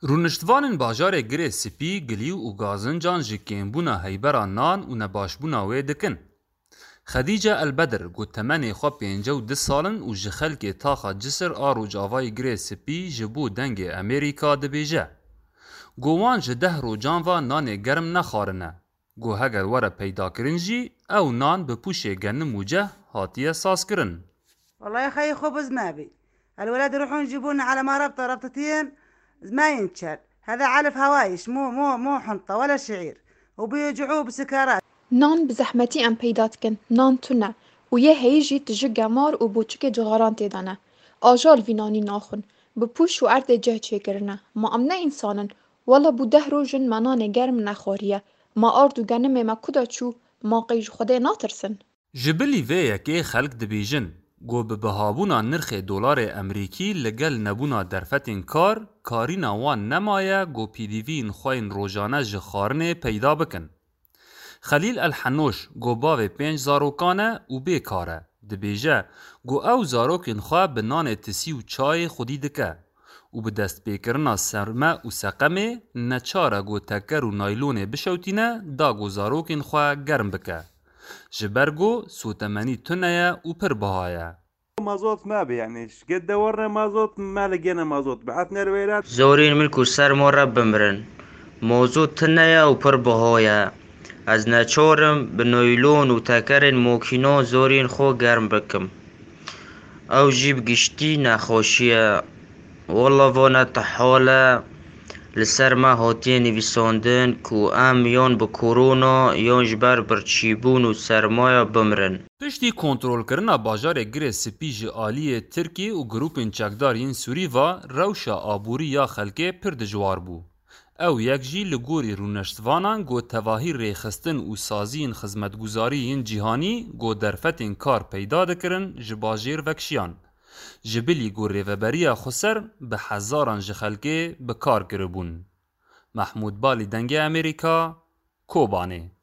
رونشتوانên bajarê girê spî, gilîw û gazincan ji kêmbûna heybera nan û nebaşbûna wê dikin. Xedîce Elbedr got temenê xwe 52 salin û ji xelkê taxa Cisir a Rojavayê girê spî ji bo dengê Amerîka dibêje. Got wan ji 10 rojan ve nanê germ nexwarine. Got heger were peydakirin jî ew nan bi pûşê genim û ceh hatiye sazkirin. والله يا خيي خبز ما بي الولاد يروحون يجيبون على ما ربطة ربطتين ما ينشل هذا علف هوايش مو حنطة ولا شعير وبيجعوه بسكرات نان بزحمتي ام پیدا کن نان تونه و یه هیجی تجه گمار و بوچک جغاران تیدانه آجال وینانی ناخون به پوش و ارد جه چه کرنه ما امنه انسانن والا بو 10 روزن منان گرم نخوریه ما آردو گنم ما کدا چو ما قیج خوده ناترسن Ji bilî vê yekê xelk dibêjin, got bi bihabûna nirxê dolarê Emerîkî li gel nebûna derfetên kar, karîna wan nemaye got pîdiviyên xwe yên rojane ji xwarinê peyda bikin. Xelîl Elhenoş got bavê 5 zarokan e û bêkar e. Dibêje got ew zarokên xwe bi nanê tisî û çayê xwedî dike û bi destpêkirina serme û seqemê neçar e got teker û naylonê bişewtîne da got zarokên xwe germ bike. Ji ber got sotemenî tune ye û pir biha ye. مازوت ما بي يعني قد دورنا مازوت ما لقينا مازوت بعثنا الويلات زورین ملک و سر ما را بمرن موضوع تنیا و پر بهایا از نچارم به نایلون و تکرین موکینا زورین خو گرم بکم او جیب گشتی نخوشیه والله وانا تحاله لسر ما هاتیه نویساندن که ام یان به کرونا یان جبر برچیبون و سرمایه بمرن. Piştî kontrolkirina bajarê girê spî ji aliyê Tirkî û grûpên çekdar yên Sûrî ve rewşa aborî ya xelkê pir dijwar bû. Ew yek jî li gorî rûneştvanan got tevahî rêxistin û saziyên xizmetguzarî yên cîhanî got derfetên kar peyda dikirin ji bajêr vekşiyan. Ji bilî got rêveberiya Xweser bi hezaran ji xelkê bi kar kiribûn. Mehmûd Balî dengê Amerîka, Kobanê.